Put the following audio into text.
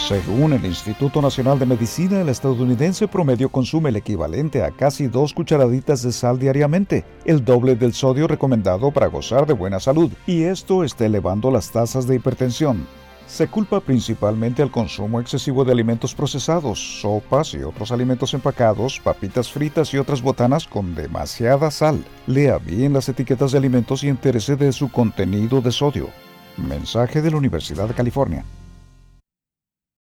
Según el Instituto Nacional de Medicina, el estadounidense promedio consume el equivalente a casi 2 cucharaditas de sal diariamente, el doble del sodio recomendado para gozar de buena salud, y esto está elevando las tasas de hipertensión. Se culpa principalmente al consumo excesivo de alimentos procesados, sopas y otros alimentos empacados, papitas fritas y otras botanas con demasiada sal. Lea bien las etiquetas de alimentos y entérese de su contenido de sodio. Mensaje de la Universidad de California.